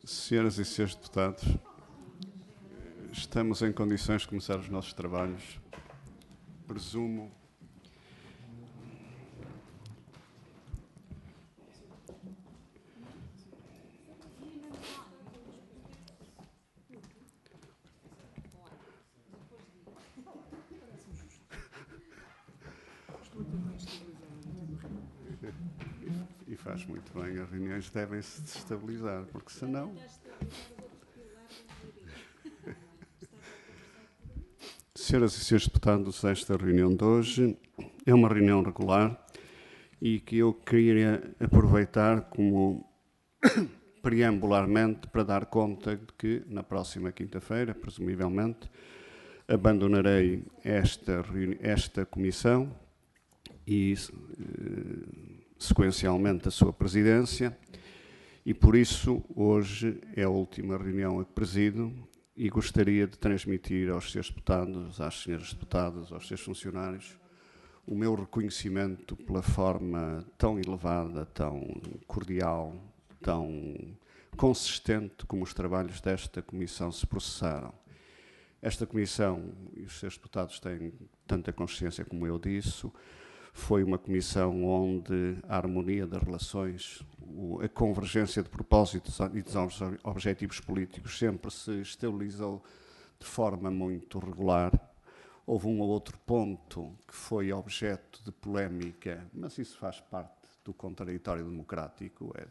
Senhoras e senhores deputados, estamos em condições de começar os nossos trabalhos. Presumo e faz muito bem, as reuniões devem-se desestabilizar, porque senão... Senhoras e senhores deputados, esta reunião de hoje é uma reunião regular e que eu queria aproveitar como preambularmente para dar conta de que na próxima quinta-feira, presumivelmente, abandonarei esta comissão e, sequencialmente, a sua presidência, e por isso hoje é a última reunião a que presido e gostaria de transmitir aos senhores deputados, às senhoras deputadas, aos seus funcionários, o meu reconhecimento pela forma tão elevada, tão cordial, tão consistente como os trabalhos desta comissão se processaram. Esta comissão, e os seus deputados têm tanta consciência como eu disso, foi uma comissão onde a harmonia das relações, a convergência de propósitos e dos objetivos políticos sempre se estabilizou de forma muito regular. Houve um ou outro ponto que foi objeto de polémica, mas isso faz parte do contraditório democrático, é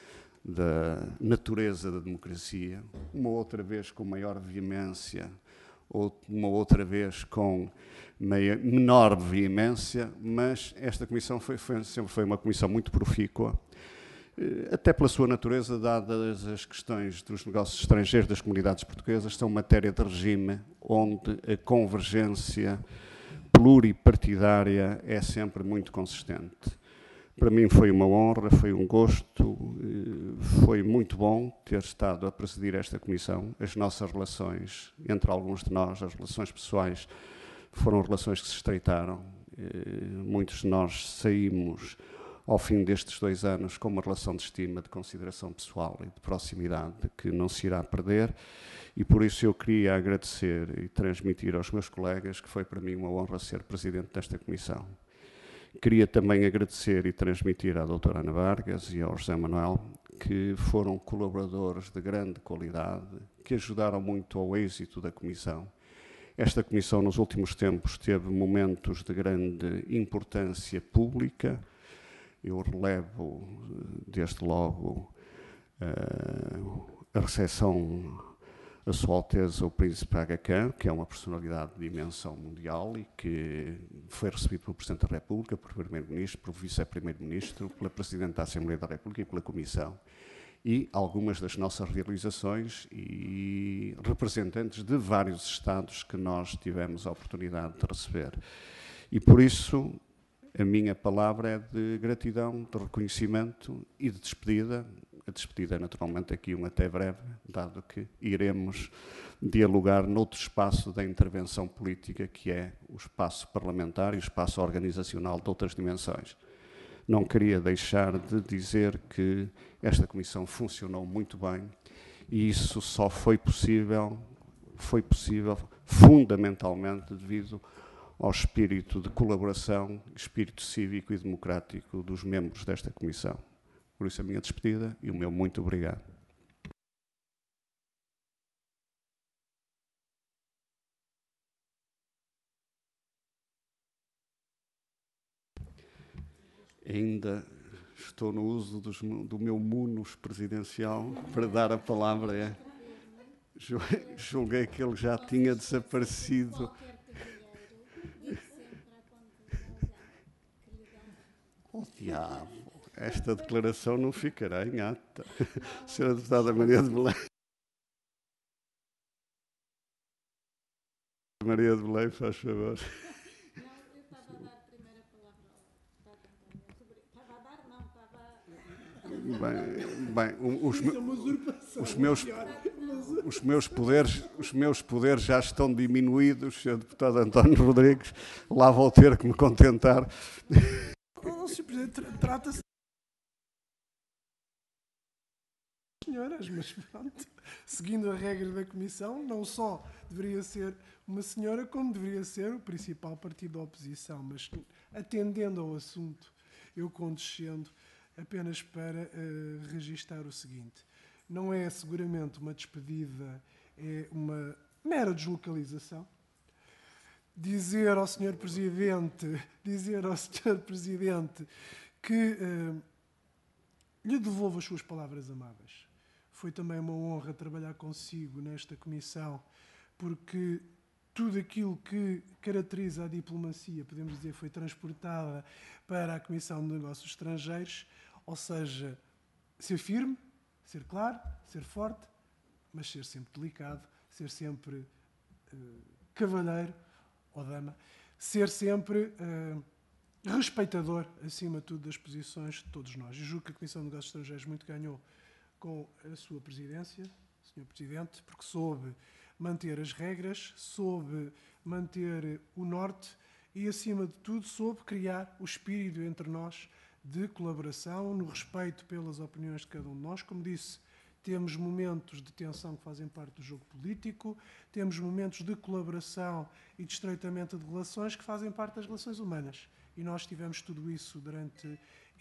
da natureza da democracia. Uma outra vez com maior veemência, uma outra vez com menor veemência, mas esta comissão sempre foi uma comissão muito profícua, até pela sua natureza, dadas as questões dos negócios estrangeiros das comunidades portuguesas, são matéria de regime onde a convergência pluripartidária é sempre muito consistente. Para mim foi uma honra, foi um gosto, foi muito bom ter estado a presidir esta comissão. As nossas relações, entre alguns de nós, as relações pessoais, foram relações que se estreitaram. Muitos de nós saímos ao fim destes 2 anos com uma relação de estima, de consideração pessoal e de proximidade que não se irá perder, e por isso eu queria agradecer e transmitir aos meus colegas que foi para mim uma honra ser presidente desta comissão. Queria também agradecer e transmitir à doutora Ana Vargas e ao José Manuel, que foram colaboradores de grande qualidade, que ajudaram muito ao êxito da comissão. Esta comissão, nos últimos tempos, teve momentos de grande importância pública. Eu relevo, desde logo, a recepção da Sua Alteza o Príncipe Aga Khan, que é uma personalidade de dimensão mundial e que foi recebido pelo Presidente da República, pelo Primeiro-Ministro, pelo Vice-Primeiro-Ministro, pela Presidente da Assembleia da República e pela Comissão, e algumas das nossas realizações e representantes de vários Estados que nós tivemos a oportunidade de receber. E por isso a minha palavra é de gratidão, de reconhecimento e de despedida. A despedida é naturalmente aqui até breve, dado que iremos dialogar noutro espaço da intervenção política, que é o espaço parlamentar e o espaço organizacional de outras dimensões. Não queria deixar de dizer que esta comissão funcionou muito bem e isso só foi possível fundamentalmente devido ao espírito de colaboração, espírito cívico e democrático dos membros desta comissão. Por isso a minha despedida e o meu muito obrigado. Ainda estou no uso do meu munus presidencial para dar a palavra. Julguei que ele já tinha desaparecido. Oh, diabo! Esta declaração não ficará em ata. Senhora Deputada Maria de Belém. Maria de Belém, faz favor. Não, eu estava a dar a primeira palavra ao deputado António. Estava a dar, não, estava... os meus poderes já estão diminuídos, Sr. Deputado António Rodrigues. Lá vou ter que me contentar. Sr. Presidente, trata-se senhoras, mas pronto, seguindo a regra da Comissão, não só deveria ser uma senhora, como deveria ser o principal partido da oposição, mas atendendo ao assunto, eu condescendo apenas para registar o seguinte: não é seguramente uma despedida, é uma mera deslocalização. Dizer ao Sr. Presidente que lhe devolvo as suas palavras amáveis. Foi também uma honra trabalhar consigo nesta comissão, porque tudo aquilo que caracteriza a diplomacia, podemos dizer, foi transportada para a Comissão de Negócios Estrangeiros, ou seja, ser firme, ser claro, ser forte, mas ser sempre delicado, ser sempre cavalheiro ou dama, ser sempre respeitador, acima de tudo, das posições de todos nós. Eu julgo que a Comissão de Negócios Estrangeiros muito ganhou com a sua presidência, Sr. Presidente, porque soube manter as regras, soube manter o norte e, acima de tudo, soube criar o espírito entre nós de colaboração, no respeito pelas opiniões de cada um de nós. Como disse, temos momentos de tensão que fazem parte do jogo político, temos momentos de colaboração e de estreitamento de relações que fazem parte das relações humanas. E nós tivemos tudo isso durante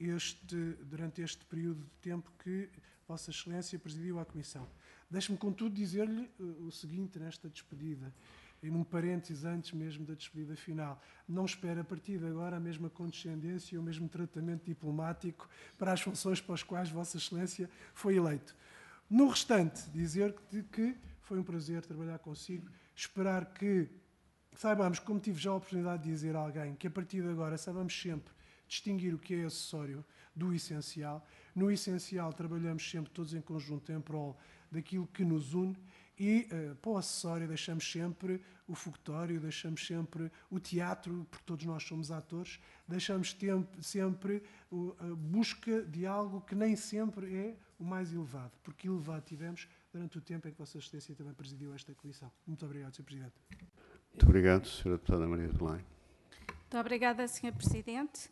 este período de tempo que Vossa Excelência presidiu a Comissão. Deixe-me, contudo, dizer-lhe o seguinte nesta despedida, e num parênteses antes mesmo da despedida final. Não espero a partir de agora a mesma condescendência e o mesmo tratamento diplomático para as funções para as quais Vossa Excelência foi eleito. No restante, dizer que foi um prazer trabalhar consigo, esperar que saibamos, como tive já a oportunidade de dizer a alguém, que a partir de agora saibamos sempre distinguir o que é acessório do essencial. No essencial trabalhamos sempre todos em conjunto em prol daquilo que nos une e para o acessório deixamos sempre o fogotório, deixamos sempre o teatro, porque todos nós somos atores, deixamos sempre a busca de algo que nem sempre é o mais elevado, porque elevado tivemos durante o tempo em que Vossa Excelência também presidiu esta comissão. Muito obrigado, Sr. Presidente. Muito obrigado, Sra. Deputada Maria de Belém. Muito obrigada, Sr. Presidente.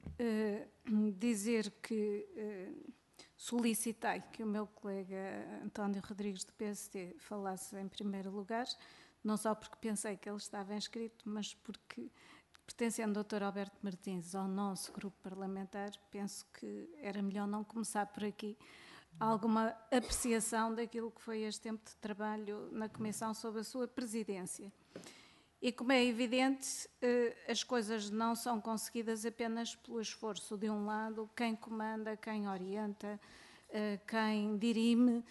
Dizer que solicitei que o meu colega António Rodrigues, do PSD, falasse em primeiro lugar, não só porque pensei que ele estava inscrito, mas porque, pertencendo ao Dr. Alberto Martins ao nosso grupo parlamentar, penso que era melhor não começar por aqui alguma apreciação daquilo que foi este tempo de trabalho na Comissão sob a sua presidência. E como é evidente, as coisas não são conseguidas apenas pelo esforço de um lado, quem comanda, quem orienta, quem dirime,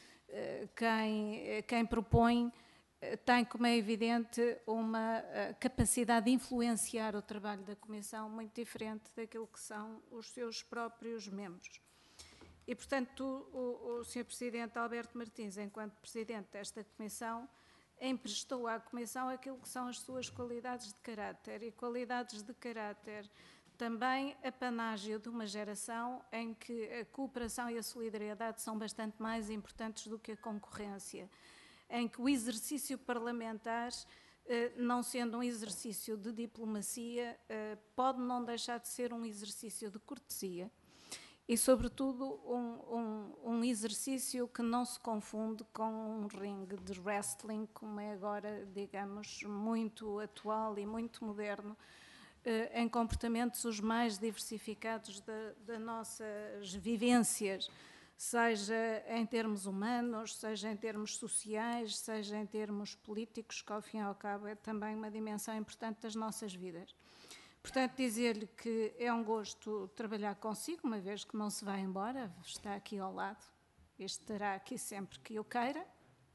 quem propõe, tem, como é evidente, uma capacidade de influenciar o trabalho da Comissão muito diferente daquilo que são os seus próprios membros. E, portanto, o Sr. Presidente Alberto Martins, enquanto Presidente desta Comissão, emprestou à Comissão aquilo que são as suas qualidades de caráter, e qualidades de caráter também apanágio de uma geração em que a cooperação e a solidariedade são bastante mais importantes do que a concorrência, em que o exercício parlamentar, não sendo um exercício de diplomacia, pode não deixar de ser um exercício de cortesia e, sobretudo, um exercício que não se confunde com um ringue de wrestling, como é agora, digamos, muito atual e muito moderno, em comportamentos os mais diversificados das nossas vivências, seja em termos humanos, seja em termos sociais, seja em termos políticos, que ao fim e ao cabo é também uma dimensão importante das nossas vidas. Portanto, dizer-lhe que é um gosto trabalhar consigo, uma vez que não se vai embora, está aqui ao lado, estará aqui sempre que eu queira,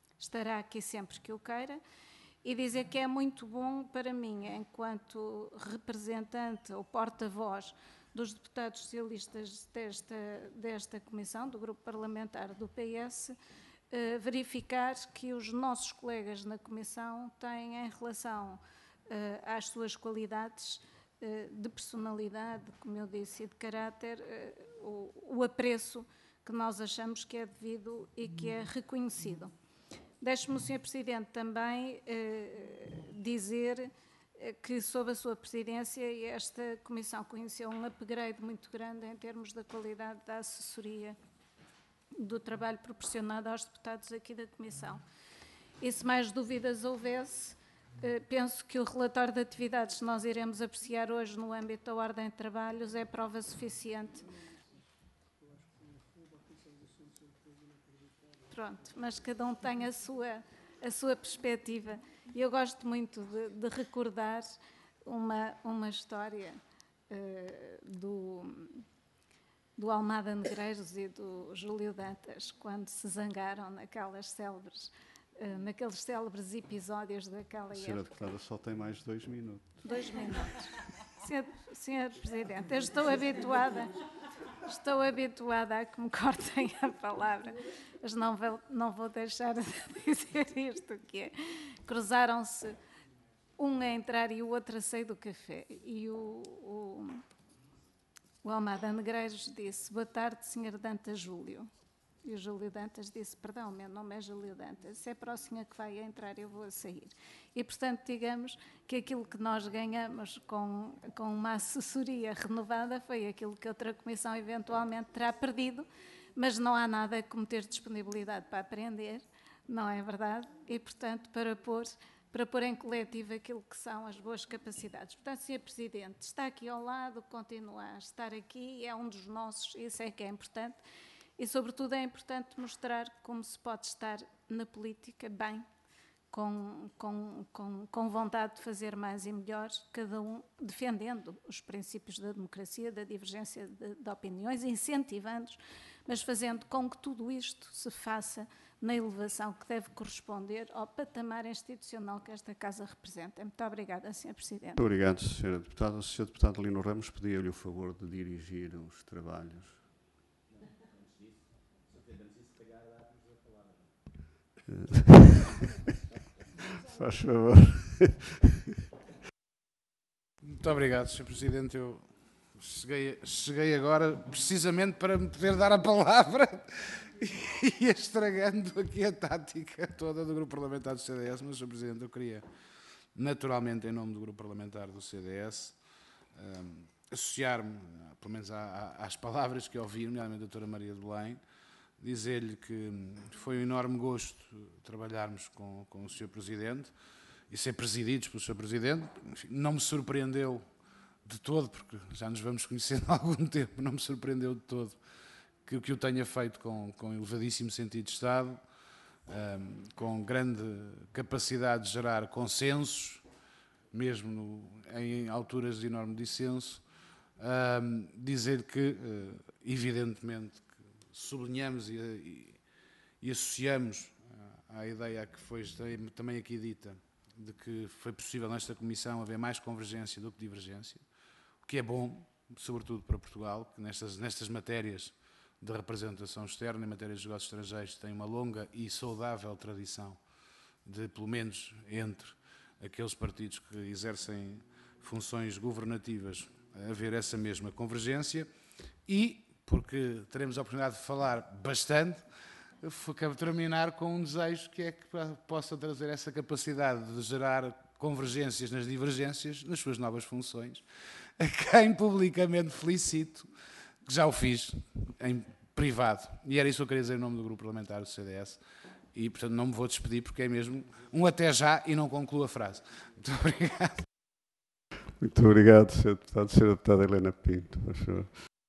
e dizer que é muito bom para mim, enquanto representante ou porta-voz dos deputados socialistas desta comissão, do grupo parlamentar do PS, verificar que os nossos colegas na comissão têm, em relação às suas qualidades de personalidade, como eu disse, e de caráter, o apreço que nós achamos que é devido e que é reconhecido. Deixe-me, Sr. Presidente, também dizer que, sob a sua presidência, esta Comissão conheceu um upgrade muito grande em termos da qualidade da assessoria do trabalho proporcionado aos deputados aqui da Comissão. E se mais dúvidas houvesse, penso que o relatório de atividades que nós iremos apreciar hoje no âmbito da ordem de trabalhos é prova suficiente. Pronto, mas cada um tem a sua perspectiva. E eu gosto muito de recordar uma história do Almada Negreiros e do Júlio Dantas, quando se zangaram naqueles célebres episódios daquela época. Senhora Deputada, só tem mais 2 minutos. 2 minutos. Senhor Presidente, eu estou habituada a que me cortem a palavra, mas não vou deixar de dizer isto, que é, cruzaram-se um a entrar e o outro a sair do café, e o Almada Negreiros disse: boa tarde, Sr. Dantas Júlio. E o Júlio Dantas disse: perdão, meu nome é Júlio Dantas, se é para o senhor que vai entrar, eu vou a sair. E, portanto, digamos que aquilo que nós ganhamos com uma assessoria renovada foi aquilo que outra comissão eventualmente terá perdido, mas não há nada como ter disponibilidade para aprender, não é verdade? E, portanto, para pôr em coletivo aquilo que são as boas capacidades. Portanto, Sr. Presidente, está aqui ao lado, continua a estar aqui, é um dos nossos, isso é que é importante. E, sobretudo, é importante mostrar como se pode estar na política bem, com vontade de fazer mais e melhor, cada um defendendo os princípios da democracia, da divergência de opiniões, incentivando-os, mas fazendo com que tudo isto se faça na elevação que deve corresponder ao patamar institucional que esta Casa representa. Muito obrigada, Sr. Presidente. Muito obrigado, Sra. Deputada. O Sr. Deputado Lino Ramos pedia-lhe o favor de dirigir os trabalhos. Faz favor. Muito obrigado, Sr. Presidente. Eu cheguei agora precisamente para me poder dar a palavra e estragando aqui a tática toda do Grupo Parlamentar do CDS. Mas, Sr. Presidente, eu queria, naturalmente, em nome do Grupo Parlamentar do CDS, associar-me, pelo menos às palavras que ouvi, nomeadamente da doutora Maria de Belém, dizer-lhe que foi um enorme gosto trabalharmos com o Sr. Presidente e ser presididos pelo Sr. Presidente. Enfim, não me surpreendeu de todo, porque já nos vamos conhecendo há algum tempo, não me surpreendeu de todo que o tenha feito com elevadíssimo sentido de Estado, com grande capacidade de gerar consensos, mesmo em alturas de enorme dissenso. Dizer que, evidentemente, sublinhamos e associamos à ideia que foi também aqui dita, de que foi possível nesta Comissão haver mais convergência do que divergência, o que é bom, sobretudo para Portugal, que nestas matérias de representação externa, em matérias de negócios estrangeiros, tem uma longa e saudável tradição de, pelo menos entre aqueles partidos que exercem funções governativas, haver essa mesma convergência. E porque teremos a oportunidade de falar bastante, quero terminar com um desejo, que é que possa trazer essa capacidade de gerar convergências nas divergências, nas suas novas funções, a quem publicamente felicito, que já o fiz em privado. E era isso que eu queria dizer em nome do Grupo Parlamentar do CDS. E, portanto, não me vou despedir, porque é mesmo um até já e não concluo a frase. Muito obrigado. Muito obrigado, Sr. Deputado. Sra. Deputada Helena Pinto, por favor.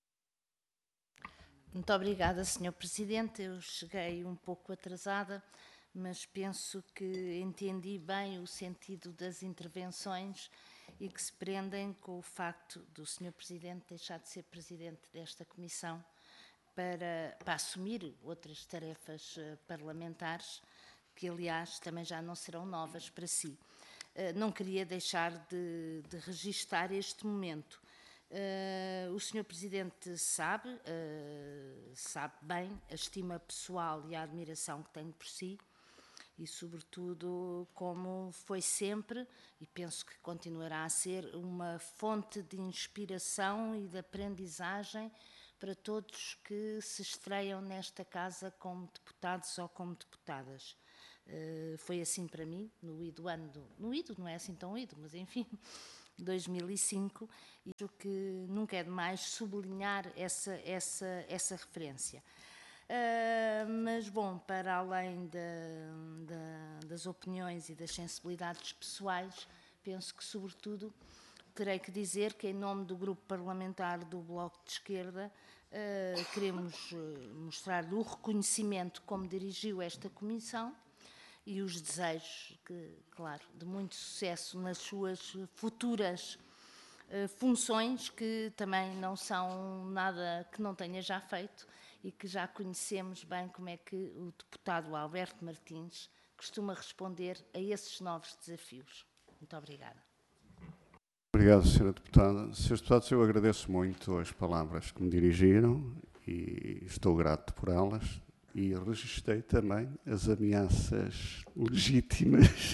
Muito obrigada, Sr. Presidente. Eu cheguei um pouco atrasada, mas penso que entendi bem o sentido das intervenções e que se prendem com o facto do Sr. Presidente deixar de ser Presidente desta Comissão para assumir outras tarefas parlamentares, que, aliás, também já não serão novas para si. Não queria deixar de registar este momento. O Sr. Presidente sabe bem a estima pessoal e a admiração que tenho por si e, sobretudo, como foi sempre, e penso que continuará a ser, uma fonte de inspiração e de aprendizagem para todos que se estreiam nesta casa como deputados ou como deputadas. Foi assim para mim, no ido ano, não é assim tão ido, mas enfim, 2005, e acho que nunca é demais sublinhar essa referência. Mas, bom, para além das opiniões e das sensibilidades pessoais, penso que, sobretudo, terei que dizer que, em nome do Grupo Parlamentar do Bloco de Esquerda, queremos mostrar-lhe o reconhecimento como dirigiu esta comissão e os desejos, claro, de muito sucesso nas suas futuras funções, que também não são nada que não tenha já feito e que já conhecemos bem como é que o deputado Alberto Martins costuma responder a esses novos desafios. Muito obrigada. Obrigado, Sra. Deputada. Srs. Deputados, eu agradeço muito as palavras que me dirigiram e estou grato por elas, e registrei também as ameaças legítimas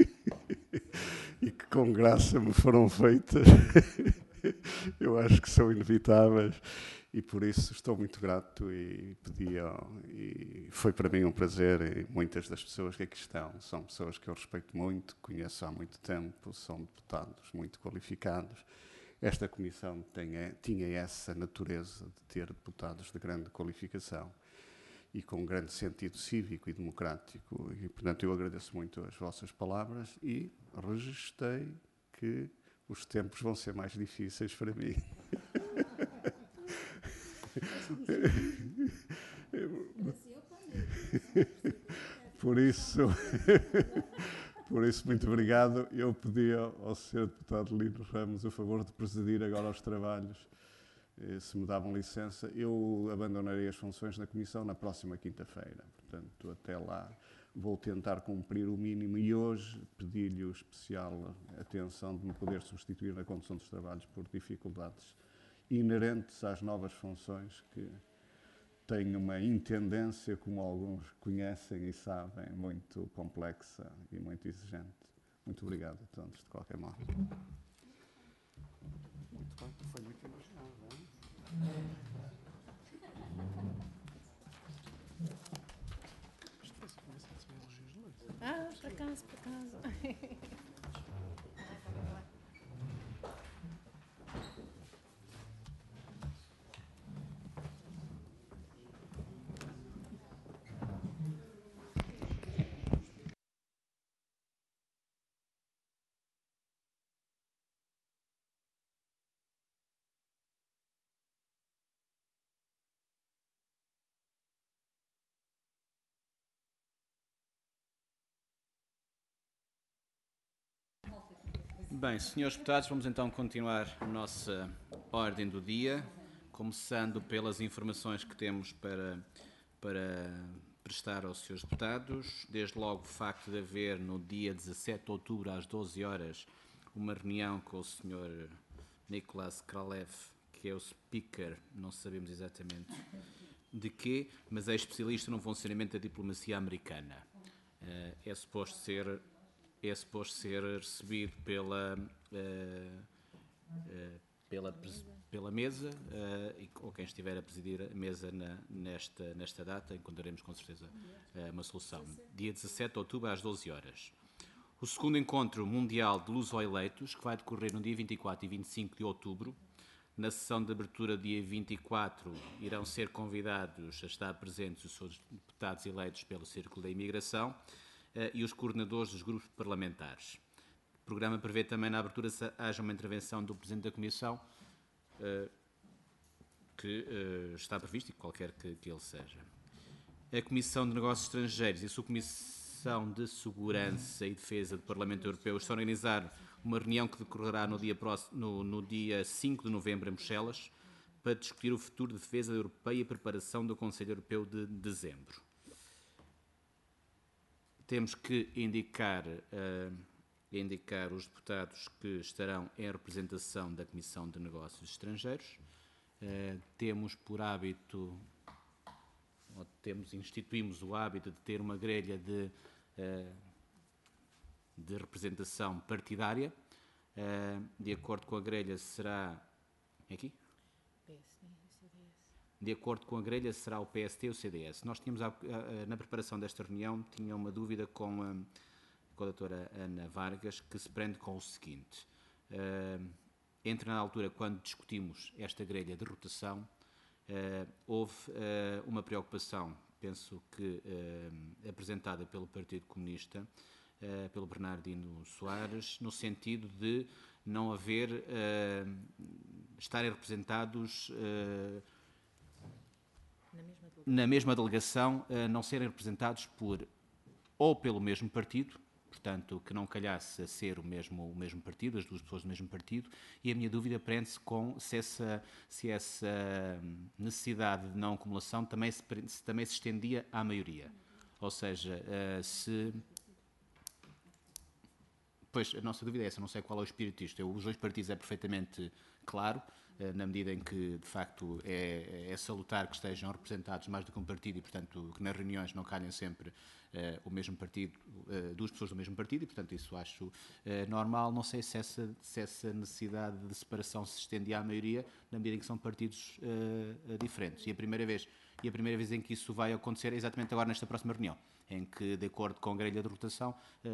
e que com graça me foram feitas. Eu acho que são inevitáveis e por isso estou muito grato e foi para mim um prazer, e muitas das pessoas que aqui estão são pessoas que eu respeito muito, conheço há muito tempo, são deputados muito qualificados. Esta comissão tinha essa natureza de ter deputados de grande qualificação e com grande sentido cívico e democrático, e portanto eu agradeço muito as vossas palavras e registrei que os tempos vão ser mais difíceis para mim. Por isso, muito obrigado. Eu pedi ao Sr. Deputado Lino Ramos o favor de presidir agora os trabalhos, se me davam licença. Eu abandonarei as funções na Comissão na próxima quinta-feira. Portanto, até lá vou tentar cumprir o mínimo e hoje pedi-lhe especial atenção de me poder substituir na condução dos trabalhos por dificuldades inerentes às novas funções, que têm uma intendência, como alguns conhecem e sabem, muito complexa e muito exigente. Muito obrigado a todos, de qualquer modo. Muito bem, foi muito elogiado, não é? Por acaso, por acaso. Bem, senhores deputados, vamos então continuar a nossa ordem do dia, começando pelas informações que temos para prestar aos senhores deputados. Desde logo o facto de haver no dia 17 de outubro às 12 horas uma reunião com o Sr. Nicolas Kralev, que é o speaker, não sabemos exatamente de quê, mas é especialista no funcionamento da diplomacia americana. É suposto ser recebido pela mesa ou quem estiver a presidir a mesa nesta data. Encontraremos com certeza uma solução. Dia 17 de outubro às 12 horas. O segundo encontro mundial de luso-eleitos, que vai decorrer no dia 24 e 25 de outubro. Na sessão de abertura, dia 24, irão ser convidados a estar presentes os seus deputados eleitos pelo Círculo da Imigração e os coordenadores dos grupos parlamentares. O programa prevê também na abertura haja uma intervenção do Presidente da Comissão, que está previsto, e qualquer que ele seja. A Comissão de Negócios Estrangeiros e a Subcomissão de Segurança e Defesa do Parlamento Europeu estão a organizar uma reunião que decorrerá no dia 5 de novembro em Bruxelas, para discutir o futuro de defesa europeia e a preparação do Conselho Europeu de dezembro. Temos que indicar os deputados que estarão em representação da Comissão de Negócios Estrangeiros. Temos por hábito, instituímos o hábito de ter uma grelha de representação partidária. De acordo com a grelha será... Aqui? De acordo com a grelha, será o PST e o CDS. Nós tínhamos, na preparação desta reunião, tinha uma dúvida com a doutora Ana Vargas, que se prende com o seguinte. Entre na altura, quando discutimos esta grelha de rotação, Houve uma preocupação, penso que apresentada pelo Partido Comunista, pelo Bernardino Soares, no sentido de não haver, estarem representados na mesma delegação, não serem representados ou pelo mesmo partido, portanto, que não calhasse a ser o mesmo partido, as duas pessoas do mesmo partido, e a minha dúvida prende-se com se essa necessidade de não acumulação também se estendia à maioria. Ou seja, Pois, a nossa dúvida é essa, não sei qual é o espírito disto. Os dois partidos é perfeitamente claro, na medida em que, de facto, é salutar que estejam representados mais do que um partido e, portanto, que nas reuniões não calhem sempre o mesmo partido, duas pessoas do mesmo partido, e, portanto, isso acho normal. Não sei se essa necessidade de separação se estendia à maioria, na medida em que são partidos diferentes. E a primeira vez em que isso vai acontecer é exatamente agora nesta próxima reunião, em que, de acordo com a grelha de rotação,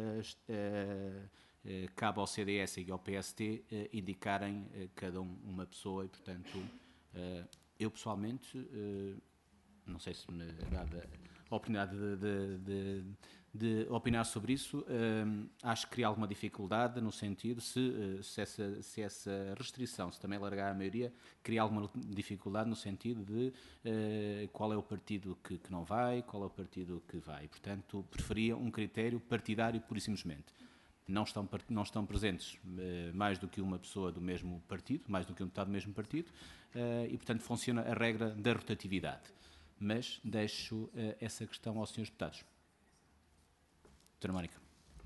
cabe ao CDS e ao PST indicarem cada uma pessoa e, portanto, eu pessoalmente, não sei se me é dada a oportunidade de opinar sobre isso, acho que cria alguma dificuldade no sentido se essa restrição, se também largar a maioria, cria alguma dificuldade no sentido de qual é o partido que não vai, qual é o partido que vai. Portanto, preferia um critério partidário pura e simplesmente. Não estão presentes mais do que uma pessoa do mesmo partido, mais do que um deputado do mesmo partido, e, portanto, funciona a regra da rotatividade. Mas deixo essa questão aos senhores deputados. Doutora Mónica.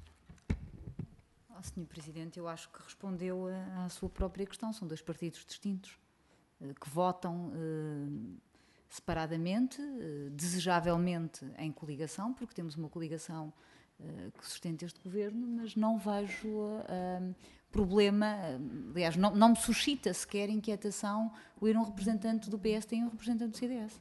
Sr. Presidente, eu acho que respondeu à sua própria questão. São dois partidos distintos que votam separadamente, desejavelmente em coligação, porque temos uma coligação que sustenta este governo, mas não vejo problema, aliás, não me suscita sequer inquietação o ir um representante do PSD e um representante do CDS.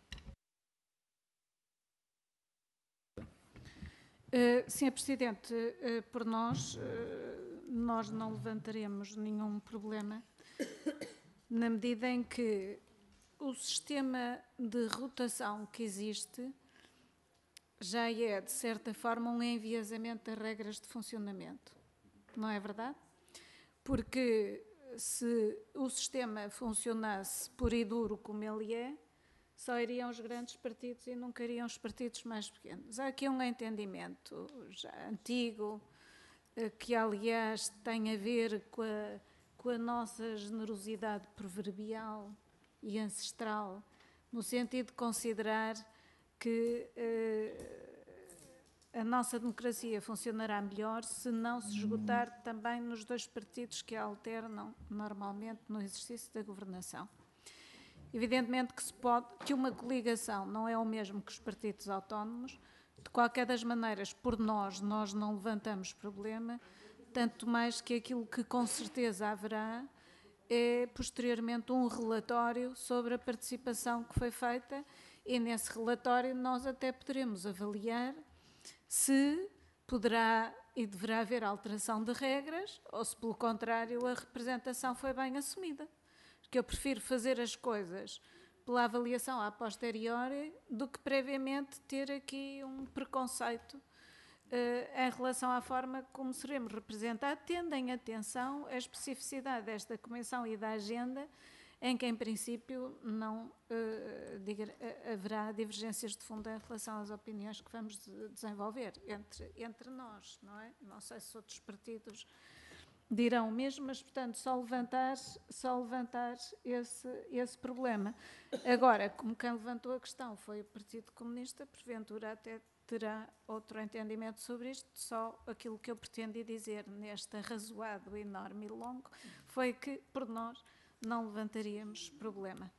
Sr. Presidente, por nós não levantaremos nenhum problema, na medida em que o sistema de rotação que existe já é, de certa forma, um enviesamento das regras de funcionamento. Não é verdade? Porque se o sistema funcionasse puro e duro como ele é, só iriam os grandes partidos e nunca iriam os partidos mais pequenos. Há aqui um entendimento já antigo, que aliás tem a ver com a nossa generosidade proverbial e ancestral, no sentido de considerar que a nossa democracia funcionará melhor se não se esgotar também nos dois partidos que a alternam normalmente no exercício da governação. Evidentemente que uma coligação não é o mesmo que os partidos autónomos. De qualquer das maneiras, por nós não levantamos problema, tanto mais que aquilo que com certeza haverá é posteriormente um relatório sobre a participação que foi feita, e nesse relatório nós até poderemos avaliar se poderá e deverá haver alteração de regras ou se, pelo contrário, a representação foi bem assumida. Porque eu prefiro fazer as coisas pela avaliação a posteriori do que previamente ter aqui um preconceito em relação à forma como seremos representados, tendo em atenção a especificidade desta Comissão e da agenda, em que, em princípio, não haverá divergências de fundo em relação às opiniões que vamos desenvolver entre nós, não é? Não sei se outros partidos dirão mesmo, mas, portanto, só levantar esse problema. Agora, como quem levantou a questão foi o Partido Comunista, porventura até terá outro entendimento sobre isto. Só aquilo que eu pretendi dizer neste arrazoado enorme e longo foi que, por nós, não levantaríamos problema.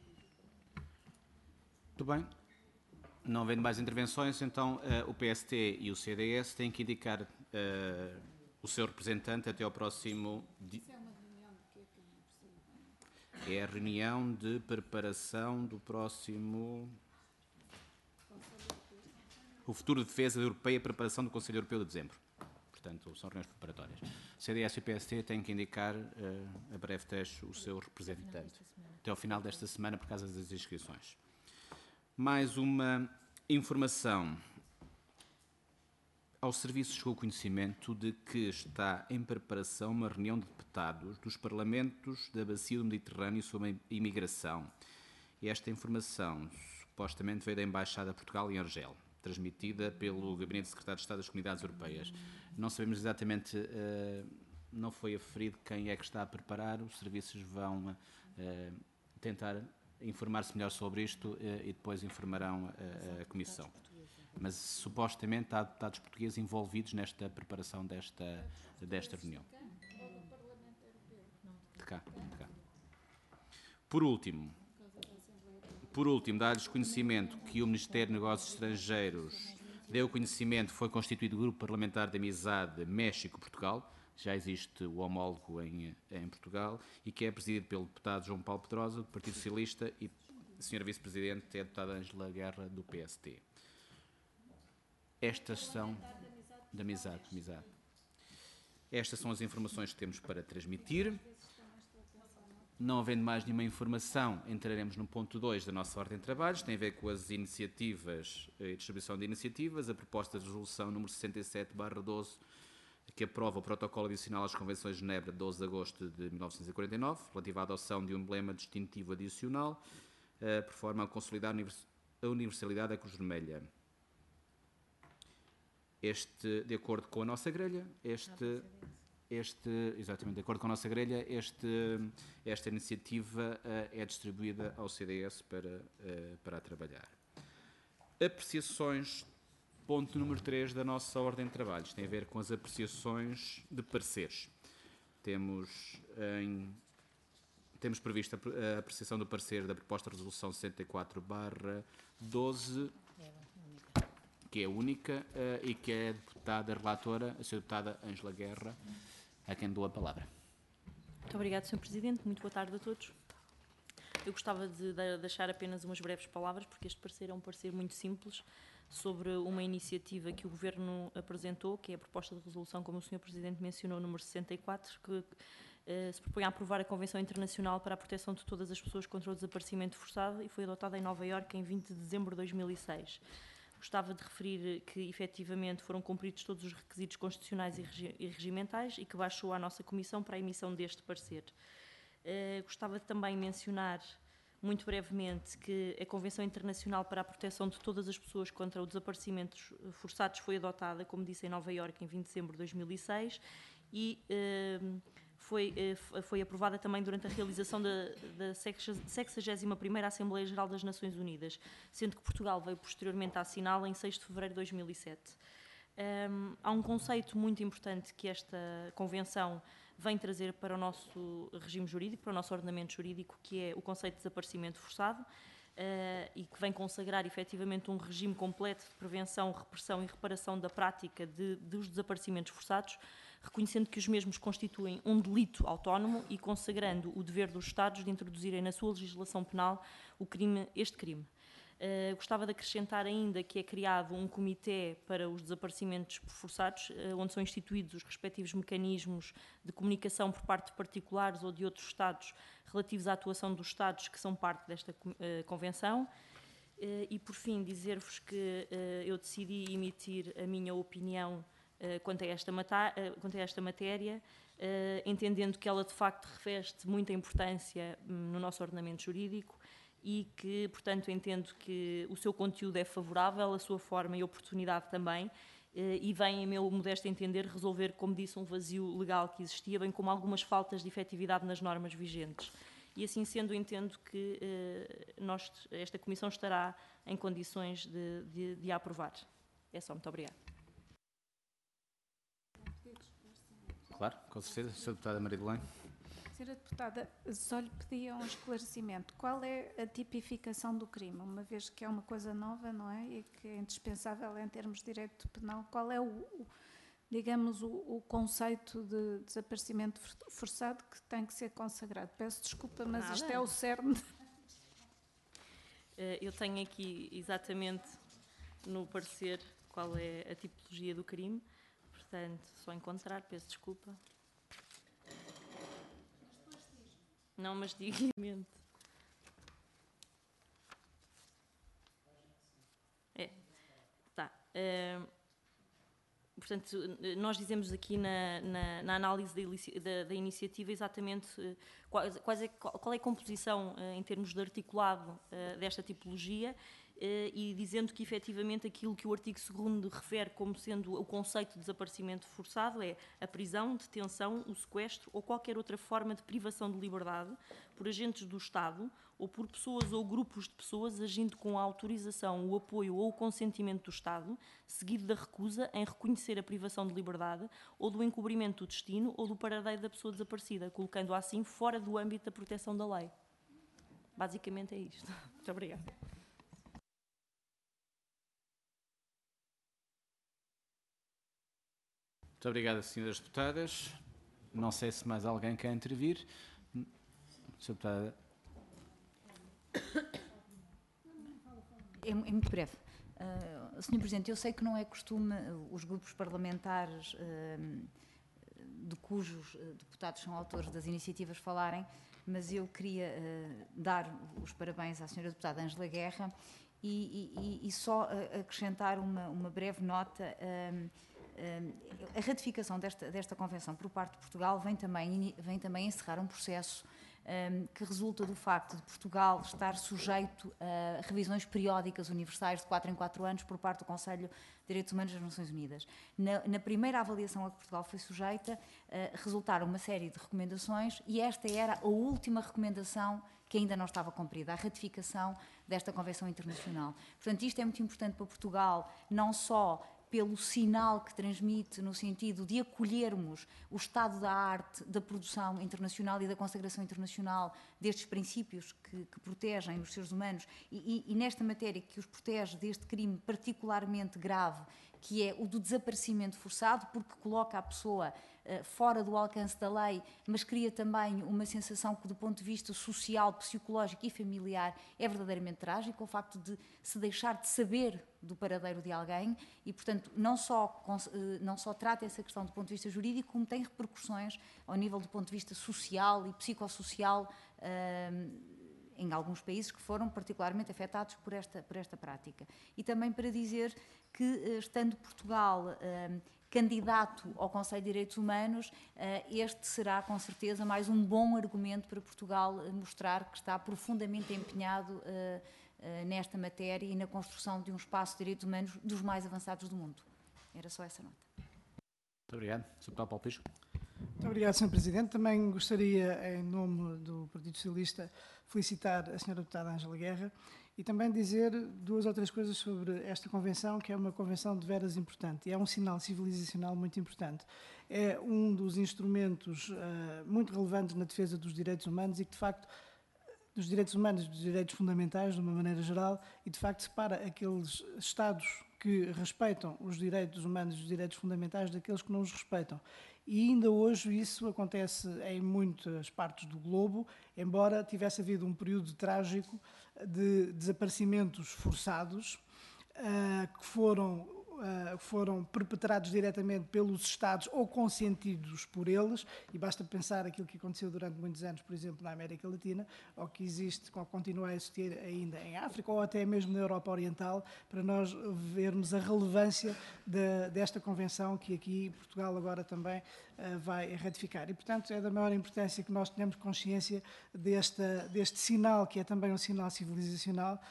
Muito bem. Não havendo mais intervenções, então o PST e o CDS têm que indicar o seu representante até ao próximo... Isso é uma reunião de quê que eu não percebo? É a reunião de preparação do próximo... O futuro de defesa europeia e preparação do Conselho Europeu de dezembro. Portanto, são reuniões preparatórias. O CDS e o PST têm que indicar, a breve trecho, o seu representante. até ao final desta semana por causa das inscrições. Mais uma informação. Ao Serviço chegou o conhecimento de que está em preparação uma reunião de deputados dos Parlamentos da Bacia do Mediterrâneo sobre a imigração. E esta informação supostamente veio da Embaixada de Portugal em Argel, transmitida pelo Gabinete de Secretário de Estado das Comunidades Europeias. Não sabemos exatamente, não foi aferido quem é que está a preparar, os serviços vão tentar informar-se melhor sobre isto e depois informarão a Comissão. Mas supostamente há deputados portugueses envolvidos nesta preparação desta reunião. De cá. Por último, dá-lhes conhecimento que o Ministério de Negócios Estrangeiros deu conhecimento que foi constituído o Grupo Parlamentar de Amizade México-Portugal, já existe o homólogo em Portugal, e que é presidido pelo deputado João Paulo Pedrosa, do Partido Socialista, e a senhora Vice-Presidente é a deputada Ângela Guerra, do PST. Estas são da amizade. Estas são as informações que temos para transmitir. Não havendo mais nenhuma informação, entraremos no ponto 2 da nossa ordem de trabalhos, tem a ver com as iniciativas e distribuição de iniciativas, a proposta de resolução número 67/12, que aprova o protocolo adicional às Convenções de Genebra de 12 de agosto de 1949, relativa à adoção de um emblema distintivo adicional, por forma a consolidar a universalidade da Cruz Vermelha. De acordo com a nossa grelha, exatamente, de acordo com a nossa grelha, esta iniciativa é distribuída ao CDS para trabalhar. Apreciações, ponto número 3 da nossa ordem de trabalhos, tem a ver com as apreciações de pareceres. Temos previsto a apreciação do parecer da proposta de resolução 64/12, que é única e que é a deputada relatora, a senhora deputada Ângela Guerra, a quem dou a palavra. Muito obrigada, Sr. Presidente. Muito boa tarde a todos. Eu gostava de deixar apenas umas breves palavras, porque este parecer é um parecer muito simples sobre uma iniciativa que o Governo apresentou, que é a proposta de resolução, como o Sr. Presidente mencionou, número 64, que se propõe a aprovar a Convenção Internacional para a Proteção de Todas as Pessoas contra o Desaparecimento Forçado e foi adotada em Nova Iorque em 20 de dezembro de 2006. Gostava de referir que, efetivamente, foram cumpridos todos os requisitos constitucionais e regimentais e que baixou à nossa Comissão para a emissão deste parecer. Gostava de também mencionar, muito brevemente, que a Convenção Internacional para a Proteção de Todas as Pessoas contra os Desaparecimentos Forçados foi adotada, como disse, em Nova Iorque em 20 de dezembro de 2006 e foi aprovada também durante a realização da 61ª Assembleia Geral das Nações Unidas, sendo que Portugal veio posteriormente a assiná-la em 6 de fevereiro de 2007. Há um conceito muito importante que esta Convenção vem trazer para o nosso regime jurídico, para o nosso ordenamento jurídico, que é o conceito de desaparecimento forçado, e que vem consagrar efetivamente um regime completo de prevenção, repressão e reparação da prática dos desaparecimentos forçados, reconhecendo que os mesmos constituem um delito autónomo e consagrando o dever dos Estados de introduzirem na sua legislação penal este crime. Gostava de acrescentar ainda que é criado um comitê para os desaparecimentos forçados, onde são instituídos os respectivos mecanismos de comunicação por parte de particulares ou de outros Estados relativos à atuação dos Estados que são parte desta Convenção. E, por fim, dizer-vos que eu decidi emitir a minha opinião quanto a esta matéria, entendendo que ela de facto reveste muita importância no nosso ordenamento jurídico e que, portanto, entendo que o seu conteúdo é favorável, a sua forma e oportunidade também, e vem, em meu modesto entender, resolver, como disse, um vazio legal que existia, bem como algumas faltas de efetividade nas normas vigentes. E assim sendo, entendo que esta Comissão estará em condições de a aprovar. É só, muito obrigada. Claro, com certeza. Sra. Deputada Maria de Belém. Sra. Deputada, só lhe pedia um esclarecimento. Qual é a tipificação do crime? Uma vez que é uma coisa nova, não é? E que é indispensável em termos de direito penal, qual é o conceito de desaparecimento forçado que tem que ser consagrado? Peço desculpa, mas isto é o cerne. Eu tenho aqui exatamente no parecer qual é a tipologia do crime. Portanto, só encontrar, peço desculpa. Não, mas digo. Portanto, nós dizemos aqui na análise da iniciativa exatamente qual é a composição em termos de articulado desta tipologia, e dizendo que efetivamente aquilo que o artigo 2º refere como sendo o conceito de desaparecimento forçado é a prisão, detenção, o sequestro ou qualquer outra forma de privação de liberdade por agentes do Estado ou por pessoas ou grupos de pessoas agindo com a autorização, o apoio ou o consentimento do Estado, seguido da recusa em reconhecer a privação de liberdade ou do encobrimento do destino ou do paradeiro da pessoa desaparecida, colocando-a assim fora do âmbito da proteção da lei. Basicamente é isto. Muito obrigada. Muito obrigado, senhoras deputadas. Não sei se mais alguém quer intervir. Senhora deputada. É muito breve. Senhor Presidente, eu sei que não é costume os grupos parlamentares de cujos deputados são autores das iniciativas falarem, mas eu queria dar os parabéns à senhora deputada Ângela Guerra e só acrescentar uma breve nota. A ratificação desta convenção por parte de Portugal vem também encerrar um processo que resulta do facto de Portugal estar sujeito a revisões periódicas universais de 4 em 4 anos por parte do Conselho de Direitos Humanos das Nações Unidas. Na primeira avaliação a que Portugal foi sujeita, resultaram uma série de recomendações e esta era a última recomendação que ainda não estava cumprida, a ratificação desta Convenção Internacional. Portanto, isto é muito importante para Portugal, não só pelo sinal que transmite no sentido de acolhermos o estado da arte, da produção internacional e da consagração internacional destes princípios que protegem os seres humanos e nesta matéria que os protege deste crime particularmente grave, que é o do desaparecimento forçado, porque coloca a pessoa fora do alcance da lei, mas cria também uma sensação que, do ponto de vista social, psicológico e familiar, é verdadeiramente trágico, o facto de se deixar de saber do paradeiro de alguém e, portanto, não só trata essa questão do ponto de vista jurídico, como tem repercussões ao nível do ponto de vista social e psicossocial em alguns países que foram particularmente afetados por esta prática. E também para dizer que, estando Portugal candidato ao Conselho de Direitos Humanos, este será com certeza mais um bom argumento para Portugal mostrar que está profundamente empenhado nesta matéria e na construção de um espaço de direitos humanos dos mais avançados do mundo. Era só essa nota. Muito obrigado. Sr. Deputado Paulo Pisco. Muito obrigado, Sr. Presidente. Também gostaria, em nome do Partido Socialista, felicitar a Sra. Deputada Ângela Guerra e também dizer 2 ou 3 coisas sobre esta convenção, que é uma convenção de veras importante e é um sinal civilizacional muito importante. É um dos instrumentos muito relevantes na defesa dos direitos humanos e que, de facto, dos direitos humanos e dos direitos fundamentais, de uma maneira geral, e, de facto, separa aqueles Estados que respeitam os direitos humanos e os direitos fundamentais daqueles que não os respeitam. E ainda hoje isso acontece em muitas partes do globo, embora tivesse havido um período trágico de desaparecimentos forçados que foram perpetrados diretamente pelos Estados ou consentidos por eles, e basta pensar aquilo que aconteceu durante muitos anos, por exemplo, na América Latina, ou que existe, ou continua a existir ainda em África, ou até mesmo na Europa Oriental, para nós vermos a relevância desta convenção que aqui Portugal agora também vai ratificar. E, portanto, é da maior importância que nós tenhamos consciência deste sinal, que é também um sinal civilizacional,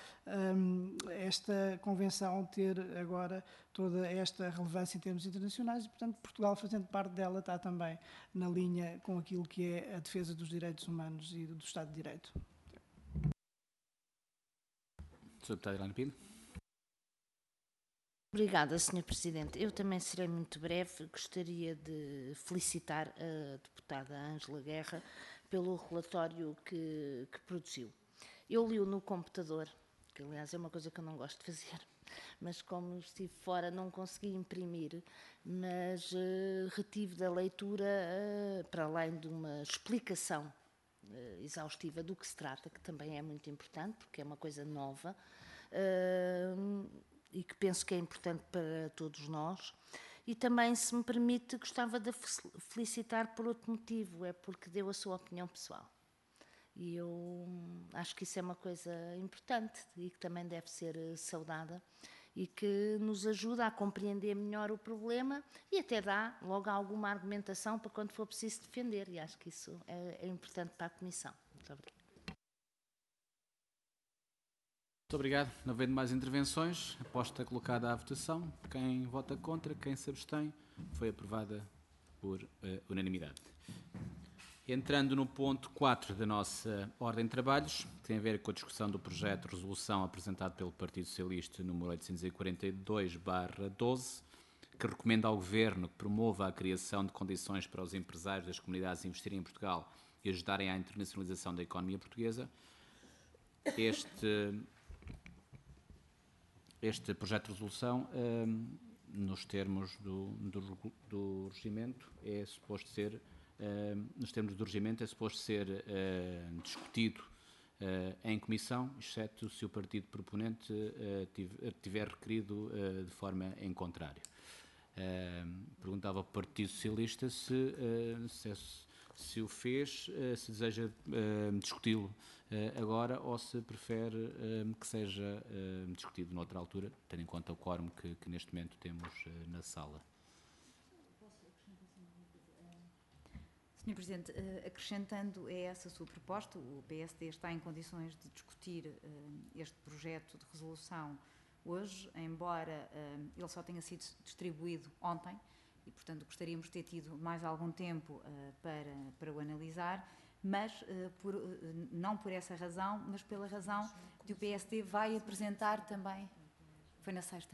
esta convenção ter agora toda esta relevância em termos internacionais e, portanto, Portugal, fazendo parte dela, está também na linha com aquilo que é a defesa dos direitos humanos e do Estado de Direito. Sr. Deputado Helena Pinto. Obrigada, Sr. Presidente. Eu também serei muito breve. Gostaria de felicitar a deputada Ângela Guerra pelo relatório que produziu. Eu li-o no computador, que aliás é uma coisa que eu não gosto de fazer, mas como estive fora não consegui imprimir, mas retive da leitura, para além de uma explicação exaustiva do que se trata, que também é muito importante, porque é uma coisa nova, e que penso que é importante para todos nós. E também, se me permite, gostava de felicitar por outro motivo, é porque deu a sua opinião pessoal. E eu acho que isso é uma coisa importante e que também deve ser saudada. e que nos ajuda a compreender melhor o problema e até dá logo alguma argumentação para quando for preciso defender, e acho que isso é importante para a Comissão. Muito obrigada. Muito obrigado. Não havendo mais intervenções, aposta colocada à votação. Quem vota contra, quem se abstém, foi aprovada por unanimidade. Entrando no ponto 4 da nossa ordem de trabalhos, que tem a ver com a discussão do projeto de resolução apresentado pelo Partido Socialista número 842/12, que recomenda ao Governo que promova a criação de condições para os empresários das comunidades investirem em Portugal e ajudarem à internacionalização da economia portuguesa. Este projeto de resolução, nos termos do regimento, é suposto ser, discutido em comissão, exceto se o partido proponente tiver requerido de forma em contrário. Perguntava ao Partido Socialista se o fez, se deseja discuti-lo agora ou se prefere que seja discutido noutra altura, tendo em conta o quórum que neste momento temos na sala. Sr. Presidente, acrescentando a essa sua proposta, o PSD está em condições de discutir este projeto de resolução hoje, embora ele só tenha sido distribuído ontem, e, portanto, gostaríamos de ter tido mais algum tempo para o analisar, mas não por essa razão, mas pela razão de o PSD vai apresentar também... Foi na sexta.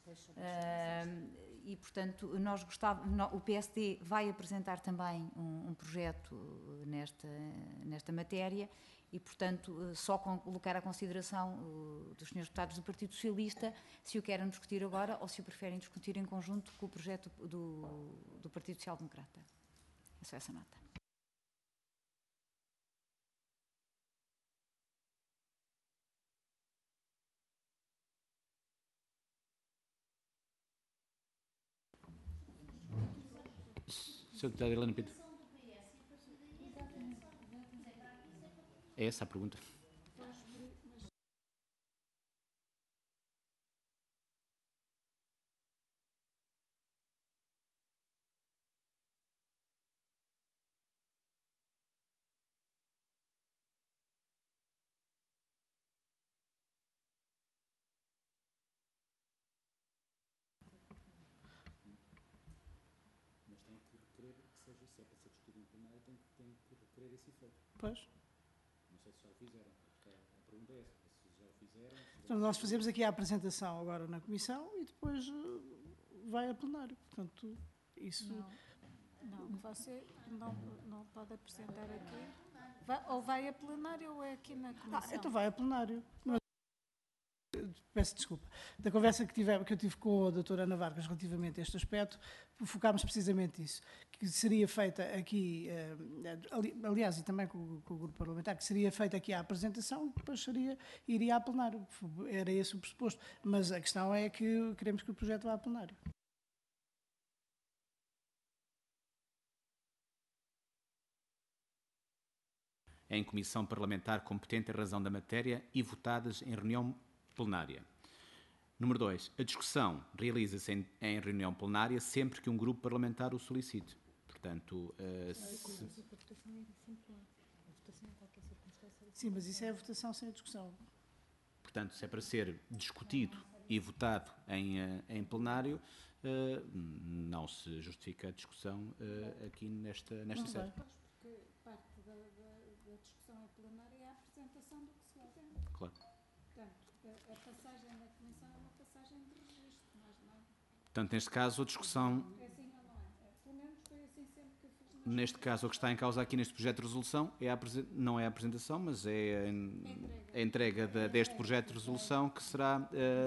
E, portanto, o PSD vai apresentar também um projeto nesta matéria e, portanto, só colocar à consideração dos senhores deputados do Partido Socialista se o querem discutir agora ou se o preferem discutir em conjunto com o projeto do Partido Social Democrata. É só essa nota. Sr. Deputado Helena Pinto. É essa a pergunta? Pois. Então, nós fazemos aqui a apresentação agora na Comissão e depois vai a plenário. Portanto, isso... Não, você não pode apresentar aqui. Ou vai a plenário ou é aqui na Comissão? Então vai a plenário. Peço desculpa. Da conversa que eu tive com a doutora Ana Vargas relativamente a este aspecto, focámos precisamente isso, que seria feita aqui, aliás, e também com o grupo parlamentar, que seria feita aqui a apresentação e depois iria a plenário. Era esse o pressuposto. Mas a questão é que queremos que o projeto vá a plenário. Em comissão parlamentar competente em razão da matéria e votadas em reunião plenária. Número 2. A discussão realiza-se em reunião plenária sempre que um grupo parlamentar o solicite. Portanto, Sim, mas isso é a votação sem a discussão. Portanto, se é para ser discutido e votado em plenário, não se justifica a discussão aqui nesta sede. Porque parte da discussão em plenária é a apresentação do que se vota. Claro. Portanto, a passagem na Comissão é uma passagem de registro, mas não. Portanto, neste caso, a discussão... É assim ou não é? Pelo menos foi assim sempre que eu fiz. Neste caso, o que está em causa aqui neste projeto de resolução não é a apresentação, mas é a entrega deste projeto de resolução que será,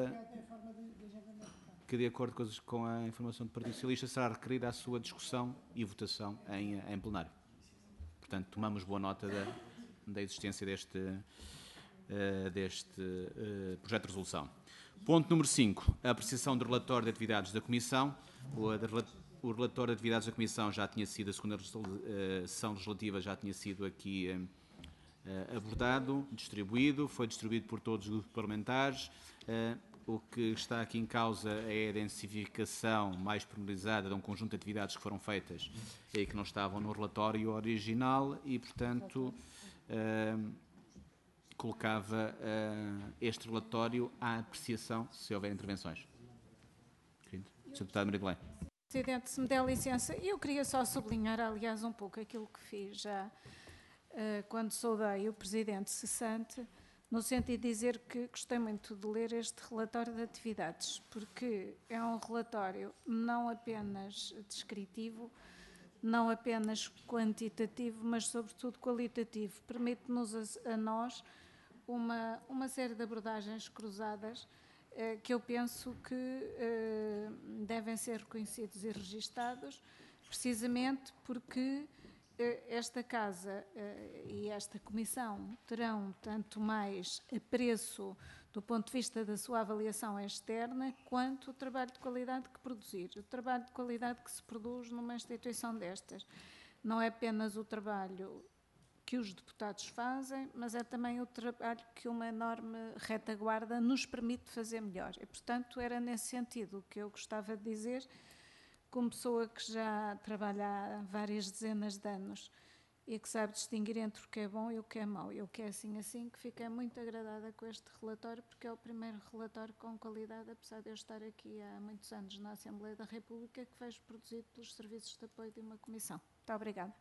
que de acordo com a informação do Partido Socialista, será requerida a sua discussão e votação em plenário. Portanto, tomamos boa nota da existência deste projeto de resolução. Ponto número 5. A apreciação do relatório de atividades da Comissão. O relatório de atividades da Comissão já tinha sido, a segunda sessão legislativa já tinha sido aqui abordado, foi distribuído por todos os grupos parlamentares. O que está aqui em causa é a identificação mais pormenorizada de um conjunto de atividades que foram feitas e que não estavam no relatório original e, portanto, colocava este relatório à apreciação se houver intervenções. Sr. Deputado Maria de Belém. Presidente, se me der licença, eu queria só sublinhar, aliás, um pouco aquilo que fiz já quando saudei o Presidente cessante, no sentido de dizer que gostei muito de ler este relatório de atividades, porque é um relatório não apenas descritivo, não apenas quantitativo, mas sobretudo qualitativo. Permite-nos a nós uma série de abordagens cruzadas que eu penso que devem ser reconhecidos e registados, precisamente porque esta Casa e esta Comissão terão tanto mais apreço do ponto de vista da sua avaliação externa, quanto o trabalho de qualidade que produzir. O trabalho de qualidade que se produz numa instituição destas não é apenas o trabalho que os deputados fazem, mas é também o trabalho que uma enorme retaguarda nos permite fazer melhor. E, portanto, era nesse sentido que eu gostava de dizer, como pessoa que já trabalha há várias dezenas de anos e que sabe distinguir entre o que é bom e o que é mau, e o que é assim, que fiquei muito agradada com este relatório, porque é o primeiro relatório com qualidade, apesar de eu estar aqui há muitos anos na Assembleia da República, que vejo produzido pelos serviços de apoio de uma comissão. Muito obrigada.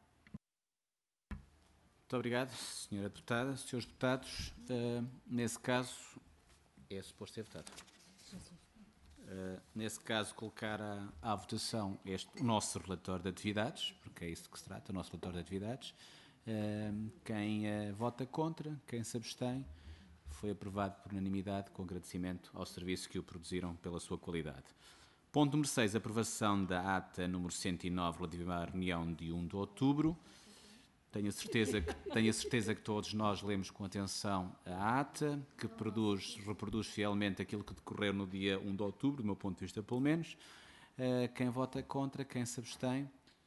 Muito obrigado, Sra. Deputada. Senhores Deputados, nesse caso, é suposto ser votado. Nesse caso, colocar à votação o nosso relatório de atividades, porque é isso que se trata, o nosso relatório de atividades. Quem vota contra, quem se abstém, foi aprovado por unanimidade, com agradecimento ao serviço que o produziram pela sua qualidade. Ponto número 6, aprovação da ata número 109, relativa à reunião de 1 de outubro. Tenho a certeza que todos nós lemos com atenção a ata, que reproduz fielmente aquilo que decorreu no dia 1 de outubro, do meu ponto de vista pelo menos. Quem vota contra, quem se abstém?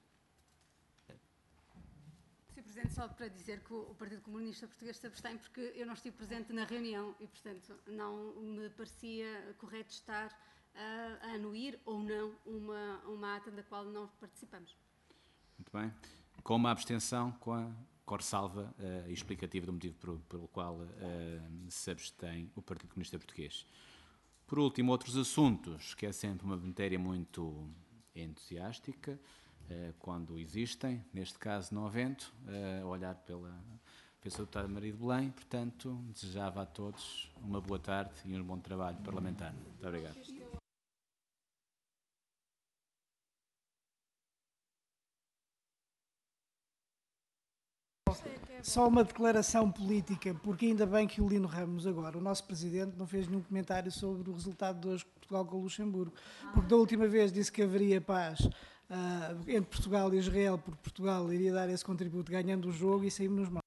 Sr. Presidente, só para dizer que o Partido Comunista Português se abstém porque eu não estive presente na reunião e, portanto, não me parecia correto estar a anuir ou não uma ata da qual não participamos. Muito bem. Com uma abstenção, com a ressalva explicativa do motivo pelo qual se abstém o Partido Comunista Português. Por último, outros assuntos, que é sempre uma matéria muito entusiástica, quando existem, neste caso não havendo, a olhar pela Sra. Deputada Maria de Belém, portanto, desejava a todos uma boa tarde e um bom trabalho parlamentar. Muito obrigado. Só uma declaração política, porque ainda bem que o Lino Ramos agora, o nosso Presidente, não fez nenhum comentário sobre o resultado de hoje de Portugal com o Luxemburgo, porque da última vez disse que haveria paz entre Portugal e Israel, porque Portugal iria dar esse contributo ganhando o jogo e saímos nos mal.